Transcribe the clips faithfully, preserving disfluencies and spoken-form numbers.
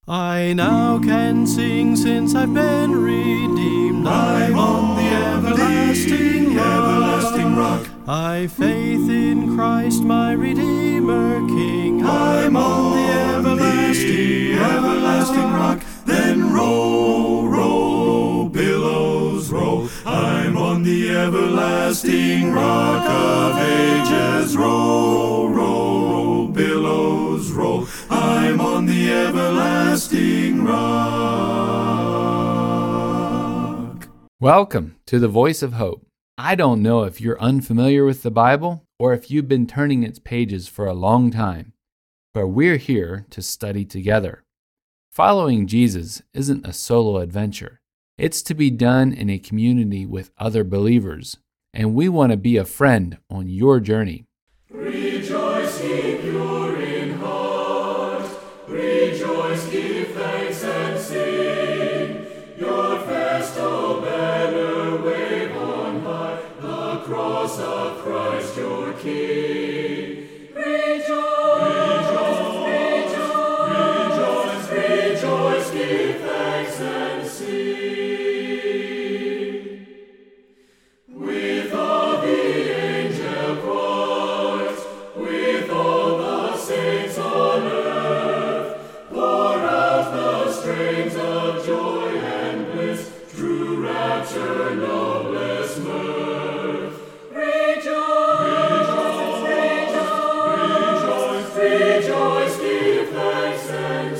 I now can sing since I've been redeemed. I'm on the everlasting rock. everlasting rock. I've faith in Christ my Redeemer King. I'm on the everlasting, everlasting rock. Then roll, roll, billows roll. I'm on the everlasting rock of ages. Roll, roll, billows roll. I'm on the everlasting rock. Welcome to the Voice of Hope. I don't know if you're unfamiliar with the Bible or if you've been turning its pages for a long time, but we're here to study together. Following Jesus isn't a solo adventure. It's to be done in a community with other believers, and we want to be a friend on your journey. Rejoice, ye pure in heart. Rejoice, give thanks and sing. Your festal banner wave on high, the cross of Christ your King. Rejoice, rejoice, rejoice, rejoice, give thanks and sing. With all the angel choirs, with all the saints on earth, pour out the strains of joy and bliss, true rapture, noblest mirth. Rejoice, rejoice, rejoice, rejoice, give thanks and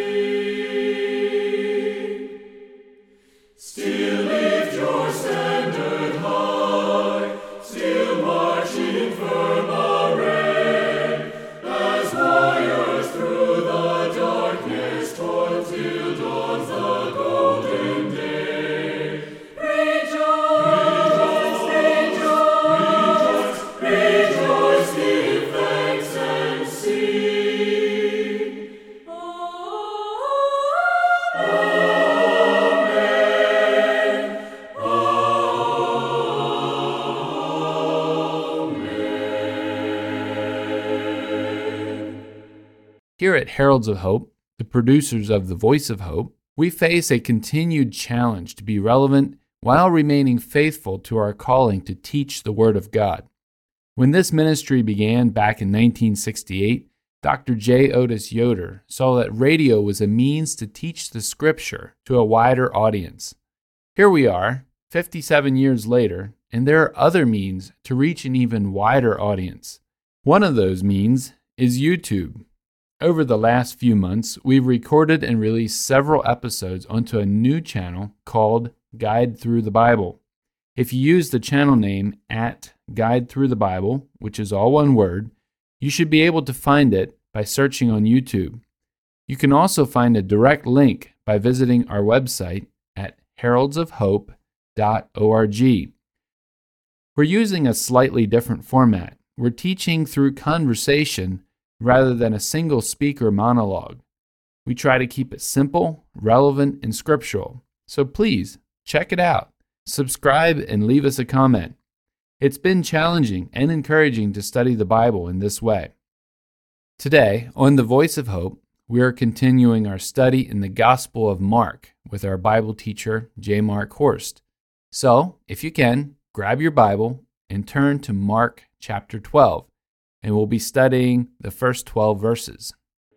sing. Still lift your standard high, still marching firm array, as warriors through the darkness toil till dawns the golden day. Rejoice, rejoice, rejoice, rejoice, give thanks and sing. Amen. Amen. Here at Heralds of Hope, the producers of The Voice of Hope, we face a continued challenge to be relevant while remaining faithful to our calling to teach the Word of God. When this ministry began back in nineteen sixty-eight, Doctor J. Otis Yoder saw that radio was a means to teach the Scripture to a wider audience. Here we are, fifty-seven years later, and there are other means to reach an even wider audience. One of those means is YouTube. Over the last few months, we've recorded and released several episodes onto a new channel called Guide Through the Bible. If you use the channel name at Guide Through the Bible, which is all one word, you should be able to find it by searching on YouTube. You can also find a direct link by visiting our website at heralds of hope dot org. We're using a slightly different format. We're teaching through conversation rather than a single speaker monologue. We try to keep it simple, relevant, and scriptural. So please, check it out. Subscribe and leave us a comment. It's been challenging and encouraging to study the Bible in this way. Today, on The Voice of Hope, we are continuing our study in the Gospel of Mark with our Bible teacher, J. Mark Horst. So, if you can, grab your Bible and turn to Mark chapter twelve, and we'll be studying the first twelve verses.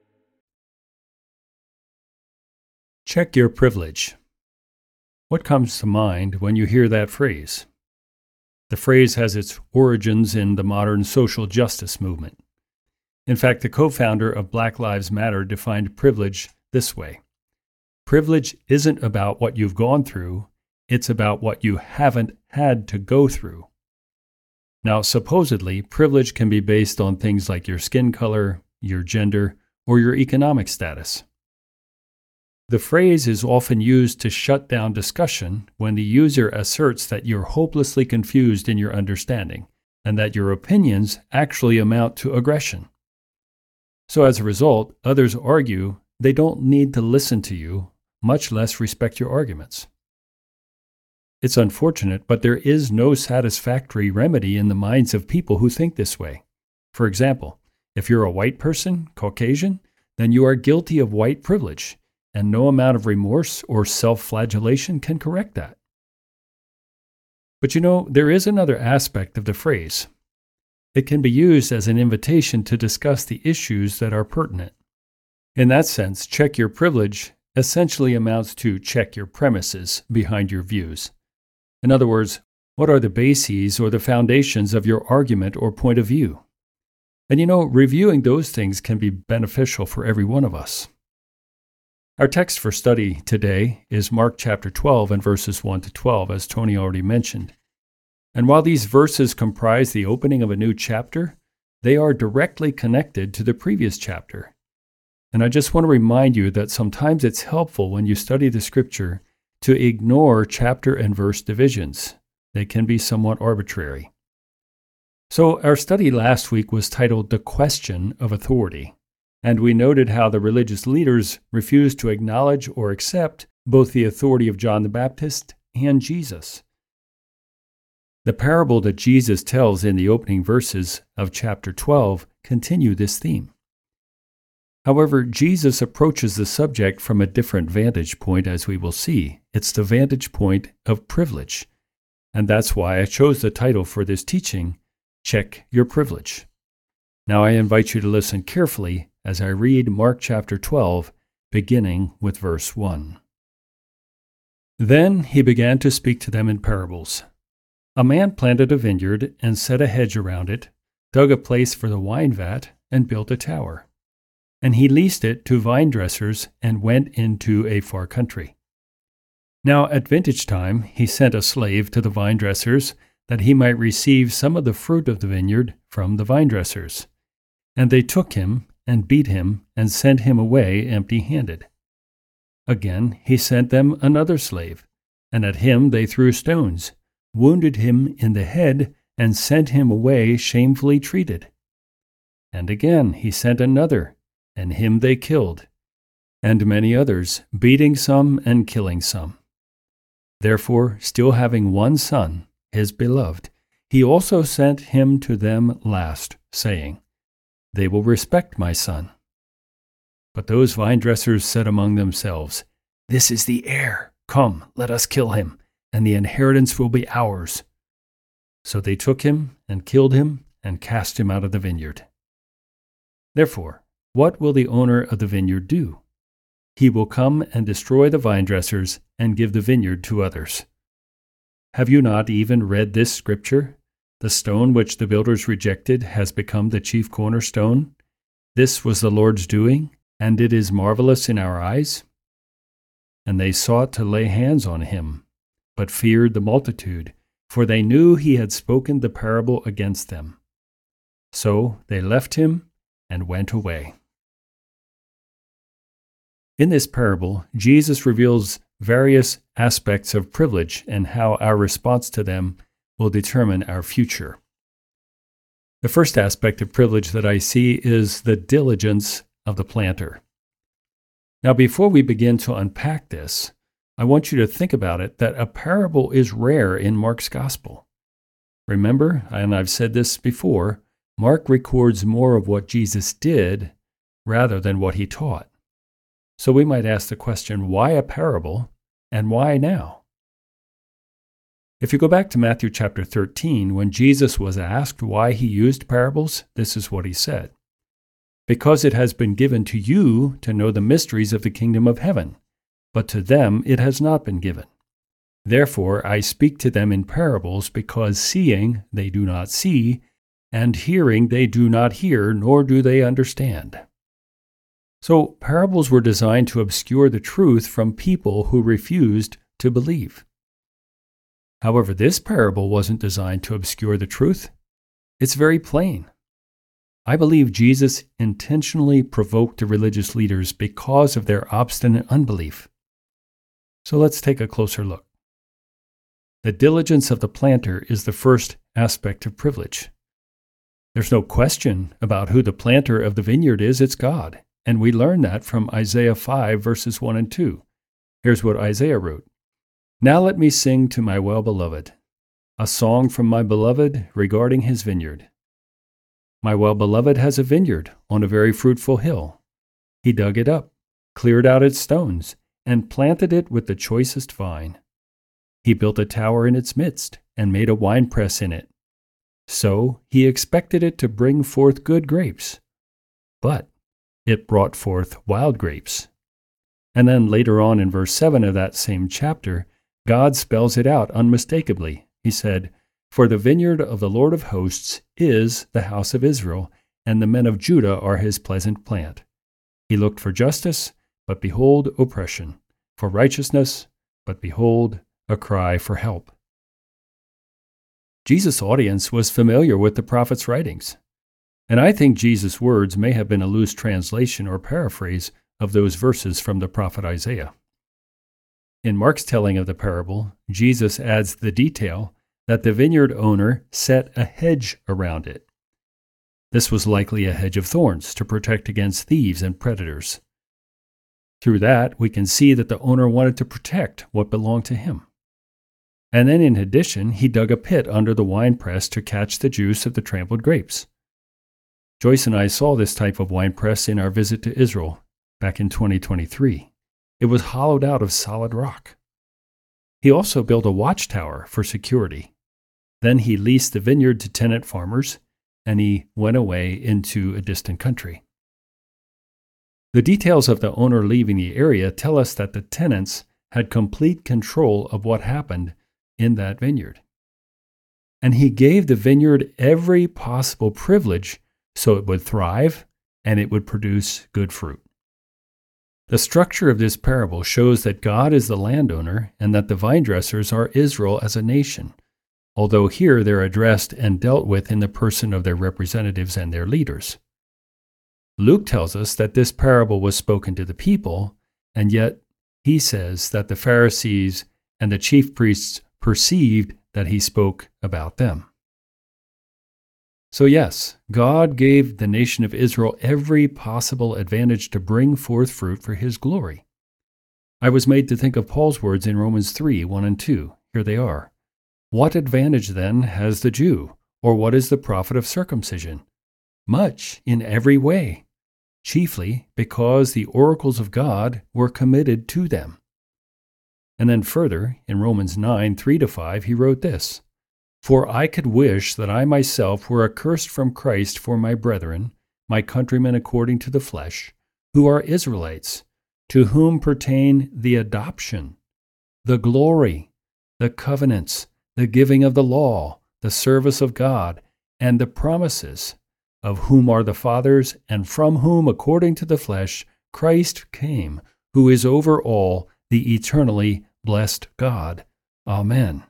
Check your privilege. What comes to mind when you hear that phrase? The phrase has its origins in the modern social justice movement. In fact, the co-founder of Black Lives Matter defined privilege this way. Privilege isn't about what you've gone through, it's about what you haven't had to go through. Now, supposedly, privilege can be based on things like your skin color, your gender, or your economic status. The phrase is often used to shut down discussion when the user asserts that you're hopelessly confused in your understanding and that your opinions actually amount to aggression. So as a result, others argue they don't need to listen to you, much less respect your arguments. It's unfortunate, but there is no satisfactory remedy in the minds of people who think this way. For example, if you're a white person, Caucasian, then you are guilty of white privilege, and no amount of remorse or self-flagellation can correct that. But you know, there is another aspect of the phrase. It can be used as an invitation to discuss the issues that are pertinent. In that sense, check your privilege essentially amounts to check your premises behind your views. In other words, what are the bases or the foundations of your argument or point of view? And you know, reviewing those things can be beneficial for every one of us. Our text for study today is Mark chapter twelve and verses one to twelve, as Tony already mentioned. And while these verses comprise the opening of a new chapter, they are directly connected to the previous chapter. And I just want to remind you that sometimes it's helpful when you study the Scripture to ignore chapter and verse divisions. They can be somewhat arbitrary. So our study last week was titled The Question of Authority, and we noted how the religious leaders refused to acknowledge or accept both the authority of John the Baptist and Jesus. The parable that Jesus tells in the opening verses of chapter twelve continue this theme. However, Jesus approaches the subject from a different vantage point, as we will see. It's the vantage point of privilege. And that's why I chose the title for this teaching, Check Your Privilege. Now I invite you to listen carefully as I read Mark chapter twelve, beginning with verse one. Then he began to speak to them in parables. A man planted a vineyard and set a hedge around it, dug a place for the wine vat, and built a tower. And he leased it to vine dressers and went into a far country. Now at vintage time he sent a slave to the vine dressers that he might receive some of the fruit of the vineyard from the vine dressers. And they took him and beat him and sent him away empty-handed. Again he sent them another slave, and at him they threw stones, wounded him in the head, and sent him away shamefully treated. And again he sent another, and him they killed, and many others, beating some and killing some. Therefore, still having one son, his beloved, he also sent him to them last, saying, They will respect my son. But those vine dressers said among themselves, This is the heir. Come, let us kill him, and the inheritance will be ours. So they took him and killed him and cast him out of the vineyard. Therefore, what will the owner of the vineyard do? He will come and destroy the vine dressers and give the vineyard to others. Have you not even read this scripture? The stone which the builders rejected has become the chief cornerstone. This was the Lord's doing, and it is marvelous in our eyes. And they sought to lay hands on him, but feared the multitude, for they knew he had spoken the parable against them. So they left him and went away. In this parable, Jesus reveals various aspects of privilege and how our response to them will determine our future. The first aspect of privilege that I see is the diligence of the planter. Now, before we begin to unpack this, I want you to think about it that a parable is rare in Mark's gospel. Remember, and I've said this before, Mark records more of what Jesus did rather than what he taught. So we might ask the question, why a parable and why now? If you go back to Matthew chapter thirteen, when Jesus was asked why he used parables, this is what he said. Because it has been given to you to know the mysteries of the kingdom of heaven, but to them it has not been given. Therefore I speak to them in parables, because seeing they do not see, and hearing they do not hear, nor do they understand. So parables were designed to obscure the truth from people who refused to believe. However, this parable wasn't designed to obscure the truth. It's very plain. I believe Jesus intentionally provoked the religious leaders because of their obstinate unbelief. So let's take a closer look. The diligence of the planter is the first aspect of privilege. There's no question about who the planter of the vineyard is, it's God. And we learn that from Isaiah five, verses one and two. Here's what Isaiah wrote. Now let me sing to my well-beloved, a song from my beloved regarding his vineyard. My well-beloved has a vineyard on a very fruitful hill. He dug it up, cleared out its stones, and planted it with the choicest vine. He built a tower in its midst, and made a winepress in it. So he expected it to bring forth good grapes. But it brought forth wild grapes. And then later on in verse seven of that same chapter, God spells it out unmistakably. He said, "For the vineyard of the Lord of hosts is the house of Israel, and the men of Judah are his pleasant plant. He looked for justice, but behold oppression, for righteousness, but behold a cry for help." Jesus' audience was familiar with the prophet's writings, and I think Jesus' words may have been a loose translation or paraphrase of those verses from the prophet Isaiah. In Mark's telling of the parable, Jesus adds the detail that the vineyard owner set a hedge around it. This was likely a hedge of thorns to protect against thieves and predators. Through that, we can see that the owner wanted to protect what belonged to him. And then in addition, he dug a pit under the winepress to catch the juice of the trampled grapes. Joyce and I saw this type of winepress in our visit to Israel back in twenty twenty-three. It was hollowed out of solid rock. He also built a watchtower for security. Then he leased the vineyard to tenant farmers, and he went away into a distant country. The details of the owner leaving the area tell us that the tenants had complete control of what happened in that vineyard. And he gave the vineyard every possible privilege so it would thrive and it would produce good fruit. The structure of this parable shows that God is the landowner and that the vine dressers are Israel as a nation, although here they're addressed and dealt with in the person of their representatives and their leaders. Luke tells us that this parable was spoken to the people, and yet he says that the Pharisees and the chief priests perceived that he spoke about them. So yes, God gave the nation of Israel every possible advantage to bring forth fruit for his glory. I was made to think of Paul's words in Romans three, one and two. Here they are. "What advantage then has the Jew, or what is the profit of circumcision? Much in every way, chiefly because the oracles of God were committed to them." And then further, in Romans nine, three to five, he wrote this, "For I could wish that I myself were accursed from Christ for my brethren, my countrymen according to the flesh, who are Israelites, to whom pertain the adoption, the glory, the covenants, the giving of the law, the service of God, and the promises, of whom are the fathers, and from whom, according to the flesh, Christ came, who is over all, the eternally blessed God. Amen."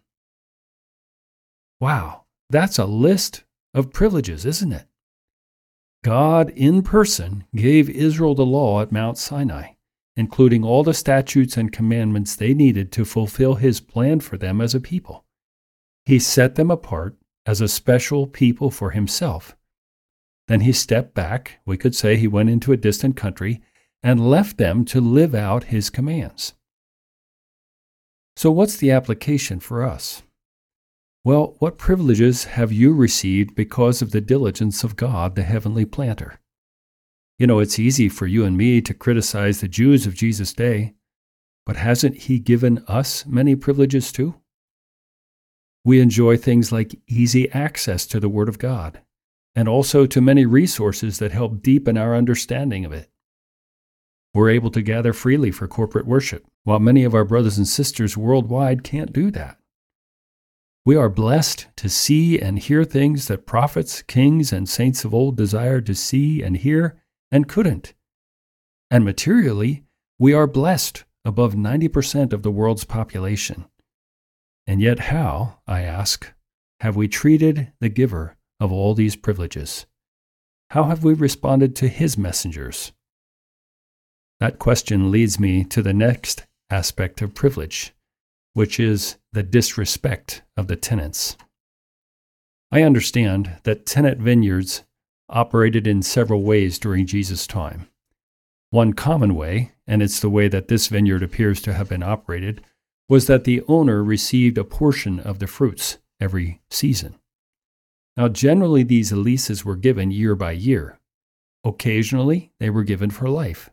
Wow, that's a list of privileges, isn't it? God in person gave Israel the law at Mount Sinai, including all the statutes and commandments they needed to fulfill his plan for them as a people. He set them apart as a special people for himself. Then he stepped back, we could say he went into a distant country, and left them to live out his commands. So what's the application for us? Well, what privileges have you received because of the diligence of God, the heavenly planter? You know, it's easy for you and me to criticize the Jews of Jesus' day, but hasn't he given us many privileges too? We enjoy things like easy access to the Word of God, and also to many resources that help deepen our understanding of it. We're able to gather freely for corporate worship, while many of our brothers and sisters worldwide can't do that. We are blessed to see and hear things that prophets, kings, and saints of old desired to see and hear and couldn't. And materially, we are blessed above ninety percent of the world's population. And yet how, I ask, have we treated the giver of all these privileges? How have we responded to his messengers? That question leads me to the next aspect of privilege, which is the disrespect of the tenants. I understand that tenant vineyards operated in several ways during Jesus' time. One common way, and it's the way that this vineyard appears to have been operated, was that the owner received a portion of the fruits every season. Now, generally, these leases were given year by year. Occasionally, they were given for life.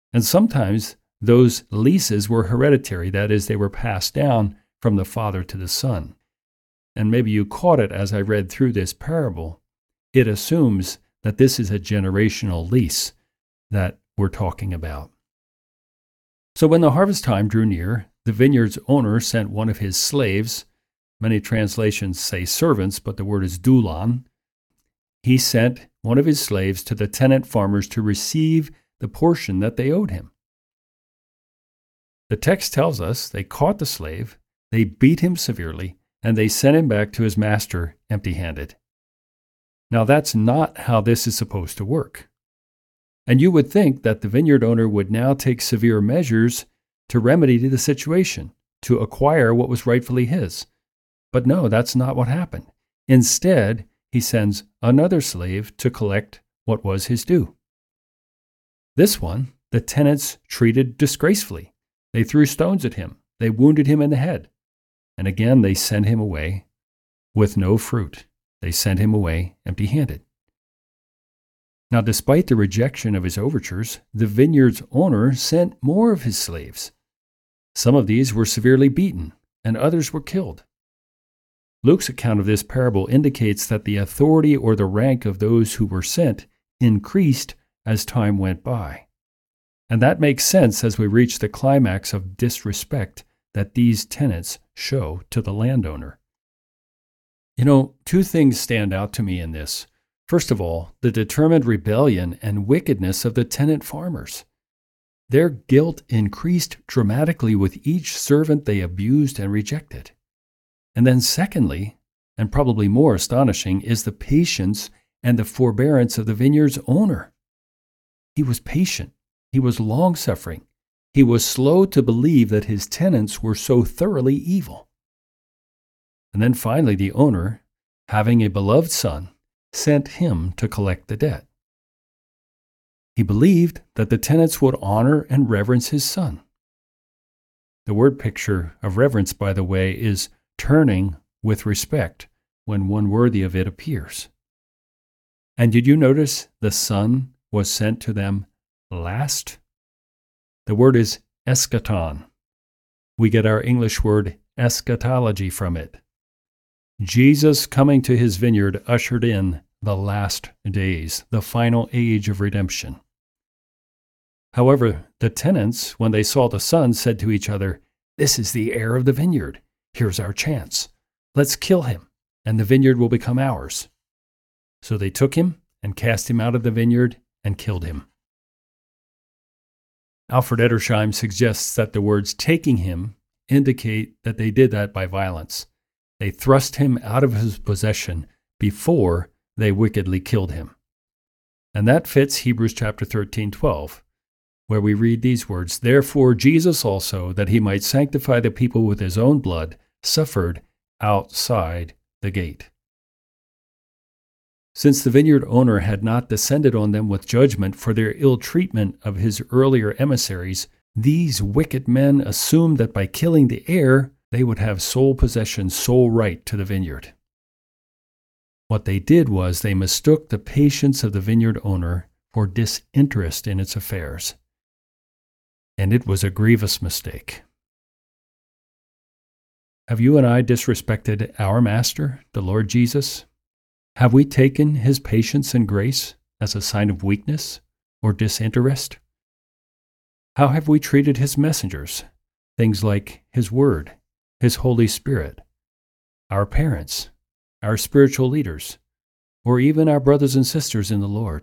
And sometimes those leases were hereditary, that is, they were passed down from the father to the son. And maybe you caught it as I read through this parable. It assumes that this is a generational lease that we're talking about. So when the harvest time drew near, the vineyard's owner sent one of his slaves. Many translations say servants, but the word is doulan. He sent one of his slaves to the tenant farmers to receive the portion that they owed him. The text tells us they caught the slave, they beat him severely, and they sent him back to his master empty-handed. Now that's not how this is supposed to work. And you would think that the vineyard owner would now take severe measures to remedy the situation, to acquire what was rightfully his. But no, that's not what happened. Instead, he sends another slave to collect what was his due. This one, the tenants treated disgracefully. They threw stones at him. They wounded him in the head. And again, they sent him away with no fruit. They sent him away empty-handed. Now, despite the rejection of his overtures, the vineyard's owner sent more of his slaves. Some of these were severely beaten, and others were killed. Luke's account of this parable indicates that the authority or the rank of those who were sent increased as time went by. And that makes sense as we reach the climax of disrespect that these tenants show to the landowner. You know, two things stand out to me in this. First of all, the determined rebellion and wickedness of the tenant farmers. Their guilt increased dramatically with each servant they abused and rejected. And then secondly, and probably more astonishing, is the patience and the forbearance of the vineyard's owner. He was patient. He was long-suffering. He was slow to believe that his tenants were so thoroughly evil. And then finally, the owner, having a beloved son, sent him to collect the debt. He believed that the tenants would honor and reverence his son. The word picture of reverence, by the way, is turning with respect when one worthy of it appears. And did you notice the son was sent to them last? The word is eschaton. We get our English word eschatology from it. Jesus coming to his vineyard ushered in the last days, the final age of redemption. However, the tenants, when they saw the son, said to each other, "This is the heir of the vineyard. Here's our chance. Let's kill him, and the vineyard will become ours." So they took him and cast him out of the vineyard and killed him. Alfred Edersheim suggests that the words taking him indicate that they did that by violence. They thrust him out of his possession before they wickedly killed him. And that fits Hebrews chapter thirteen, twelve, where we read these words, "Therefore Jesus also, that he might sanctify the people with his own blood, suffered outside the gate." Since the vineyard owner had not descended on them with judgment for their ill treatment of his earlier emissaries, these wicked men assumed that by killing the heir, they would have sole possession, sole right to the vineyard. What they did was they mistook the patience of the vineyard owner for disinterest in its affairs. And it was a grievous mistake. Have you and I disrespected our Master, the Lord Jesus? Have we taken his patience and grace as a sign of weakness or disinterest? How have we treated his messengers, things like his word, his Holy Spirit, our parents, our spiritual leaders, or even our brothers and sisters in the Lord?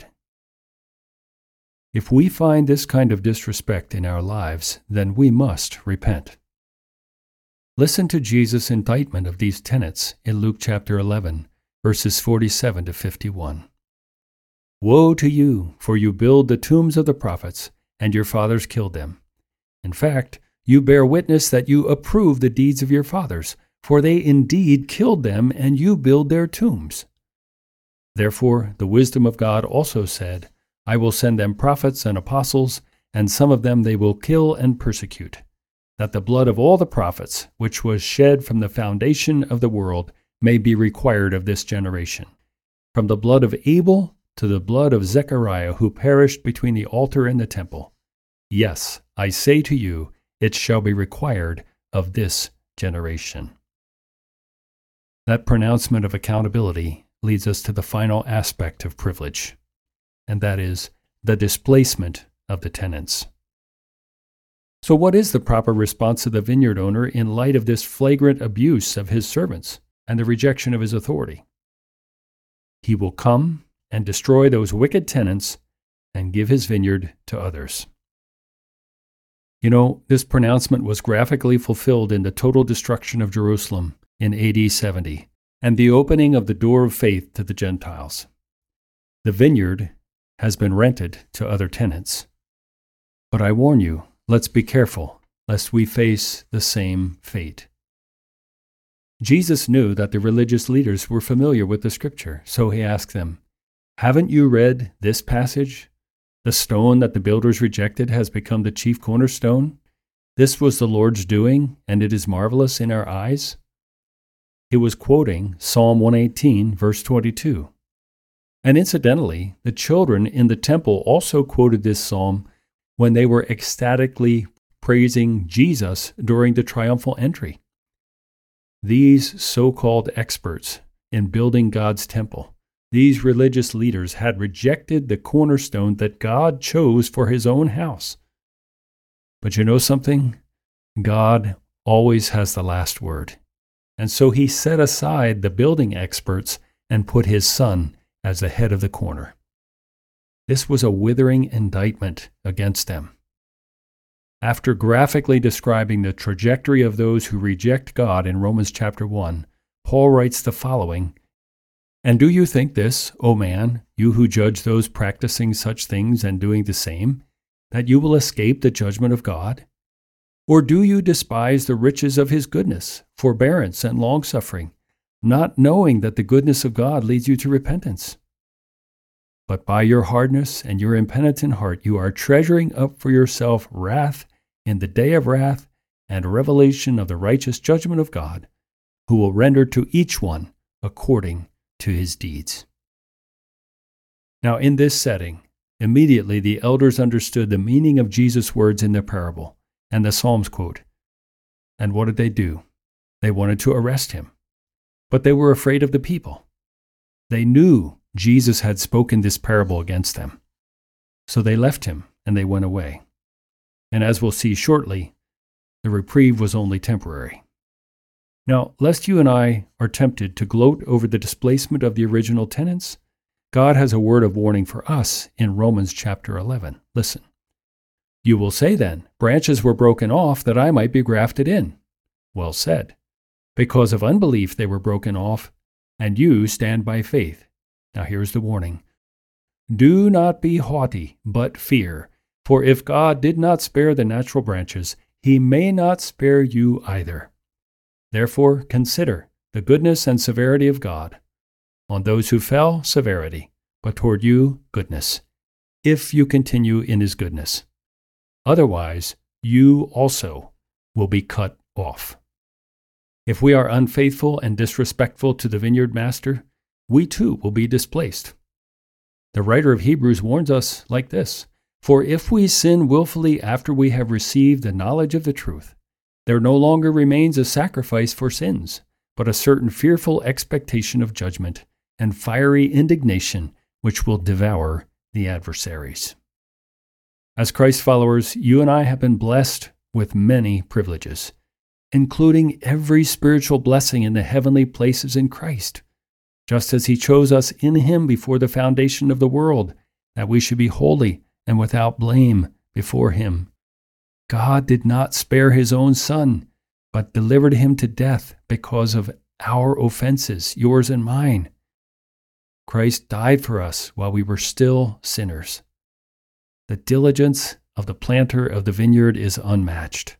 If we find this kind of disrespect in our lives, then we must repent. Listen to Jesus' indictment of these tenets in Luke chapter eleven, verses forty-seven to fifty-one. "Woe to you, for you build the tombs of the prophets, and your fathers killed them. In fact, you bear witness that you approve the deeds of your fathers, for they indeed killed them, and you build their tombs. Therefore, the wisdom of God also said, I will send them prophets and apostles, and some of them they will kill and persecute, that the blood of all the prophets, which was shed from the foundation of the world, may be required of this generation, from the blood of Abel to the blood of Zechariah, who perished between the altar and the temple. Yes, I say to you, it shall be required of this generation. That pronouncement of accountability leads us to the final aspect of privilege, and that is the displacement of the tenants. So what is the proper response of the vineyard owner in light of this flagrant abuse of his servants and the rejection of his authority? He will come and destroy those wicked tenants and give his vineyard to others. You know, this pronouncement was graphically fulfilled in the total destruction of Jerusalem in A D seventy and the opening of the door of faith to the Gentiles. The vineyard has been rented to other tenants. But I warn you, let's be careful, lest we face the same fate. Jesus knew that the religious leaders were familiar with the Scripture, so he asked them, "Haven't you read this passage? The stone that the builders rejected has become the chief cornerstone. This was the Lord's doing, and it is marvelous in our eyes." He was quoting Psalm one eighteen, verse twenty-two. And incidentally, the children in the temple also quoted this psalm when they were ecstatically praising Jesus during the triumphal entry. These so-called experts in building God's temple, these religious leaders had rejected the cornerstone that God chose for his own house. But you know something? God always has the last word. And so he set aside the building experts and put his son as the head of the corner. This was a withering indictment against them. After graphically describing the trajectory of those who reject God in Romans chapter one, Paul writes the following, "And do you think this, O man, you who judge those practicing such things and doing the same, that you will escape the judgment of God? Or do you despise the riches of his goodness, forbearance, and longsuffering, not knowing that the goodness of God leads you to repentance? But by your hardness and your impenitent heart you are treasuring up for yourself wrath in the day of wrath and revelation of the righteous judgment of God, who will render to each one according to his deeds." Now in this setting, immediately the elders understood the meaning of Jesus' words in the parable and the Psalms quote. And what did they do? They wanted to arrest him, but they were afraid of the people. They knew Jesus had spoken this parable against them. So they left him and they went away. And as we'll see shortly, the reprieve was only temporary. Now, lest you and I are tempted to gloat over the displacement of the original tenants, God has a word of warning for us in Romans chapter eleven. Listen. "You will say then, branches were broken off that I might be grafted in. Well said. Because of unbelief they were broken off, and you stand by faith." Now here's the warning. "Do not be haughty, but fear. For if God did not spare the natural branches, he may not spare you either. Therefore consider the goodness and severity of God. On those who fell, severity, but toward you, goodness, if you continue in his goodness. Otherwise, you also will be cut off." If we are unfaithful and disrespectful to the vineyard master, we too will be displaced. The writer of Hebrews warns us like this, "For if we sin willfully after we have received the knowledge of the truth, there no longer remains a sacrifice for sins, but a certain fearful expectation of judgment and fiery indignation which will devour the adversaries." As Christ followers, you and I have been blessed with many privileges, including every spiritual blessing in the heavenly places in Christ, just as he chose us in him before the foundation of the world, that we should be holy and without blame before him. God did not spare his own Son, but delivered him to death because of our offenses, yours and mine. Christ died for us while we were still sinners. The diligence of the planter of the vineyard is unmatched.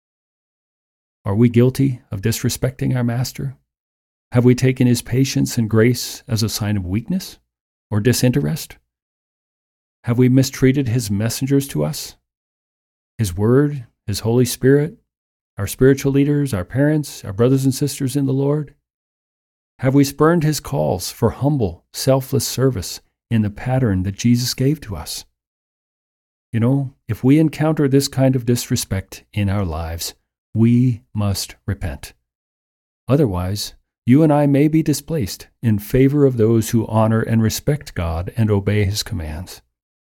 Are we guilty of disrespecting our master? Have we taken his patience and grace as a sign of weakness or disinterest? Have we mistreated his messengers to us? His word, his Holy Spirit, our spiritual leaders, our parents, our brothers and sisters in the Lord? Have we spurned his calls for humble, selfless service in the pattern that Jesus gave to us? You know, if we encounter this kind of disrespect in our lives, we must repent. Otherwise, you and I may be displaced in favor of those who honor and respect God and obey His commands.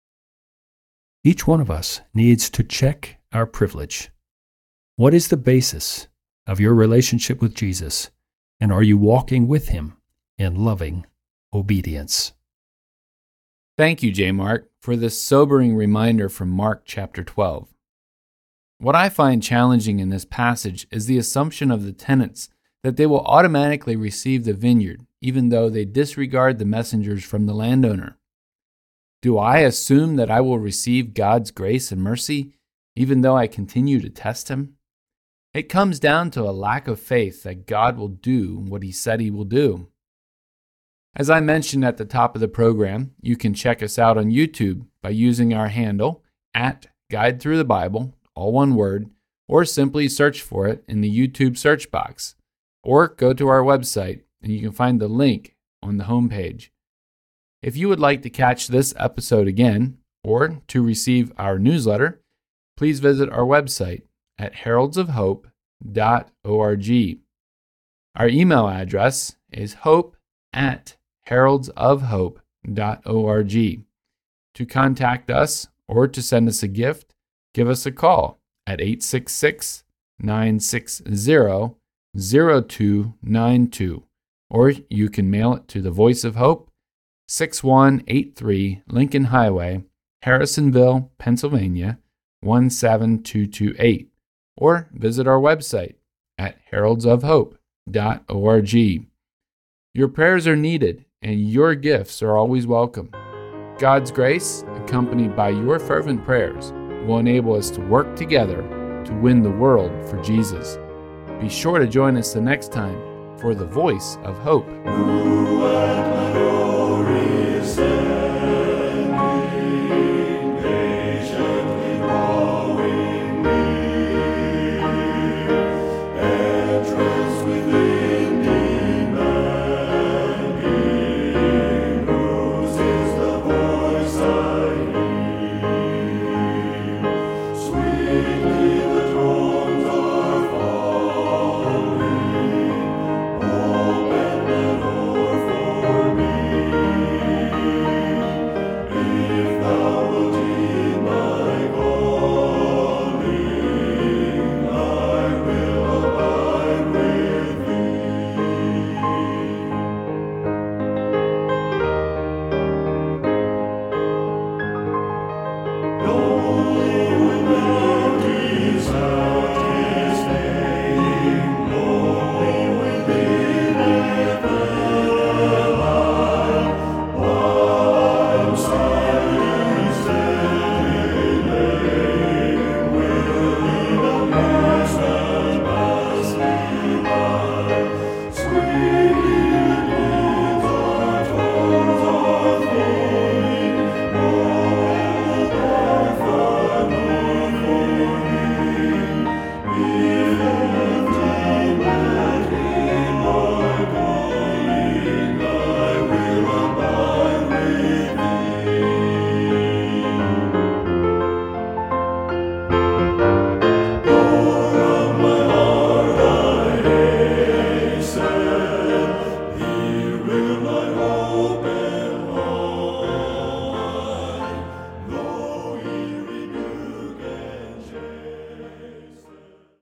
Each one of us needs to check our privilege. What is the basis of your relationship with Jesus, and are you walking with Him in loving obedience? Thank you, J. Mark, for this sobering reminder from Mark chapter twelve. What I find challenging in this passage is the assumption of the tenants that they will automatically receive the vineyard, even though they disregard the messengers from the landowner. Do I assume that I will receive God's grace and mercy, even though I continue to test Him? It comes down to a lack of faith that God will do what He said He will do. As I mentioned at the top of the program, you can check us out on YouTube by using our handle, at Guide Through the Bible, all one word, or simply search for it in the YouTube search box. Or go to our website and you can find the link on the homepage. If you would like to catch this episode again or to receive our newsletter, please visit our website at heralds of hope dot org. Our email address is hope at heralds of hope dot org. To contact us or to send us a gift, give us a call at eight six six, nine six zero, zero two nine two, or you can mail it to the Voice of Hope, six one eight three Lincoln Highway, Harrisonville, Pennsylvania, one seven two two eight, or visit our website at heralds of hope dot org. Your prayers are needed, and your gifts are always welcome. God's grace, accompanied by your fervent prayers, will enable us to work together to win the world for Jesus. Be sure to join us the next time for the Voice of Hope.